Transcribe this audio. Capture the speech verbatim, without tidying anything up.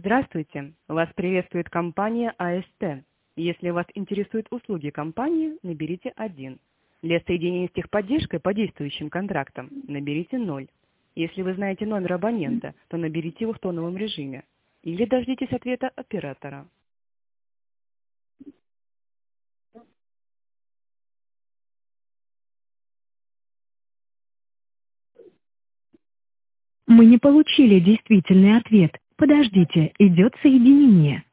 Здравствуйте, вас приветствует компания АСТ. Если вас интересуют услуги компании, наберите один. Для соединения с техподдержкой по действующим контрактам наберите ноль. Если вы знаете номер абонента, то наберите его в тоновом режиме. Или дождитесь ответа оператора. Мы не получили действительный ответ. Подождите, идет соединение.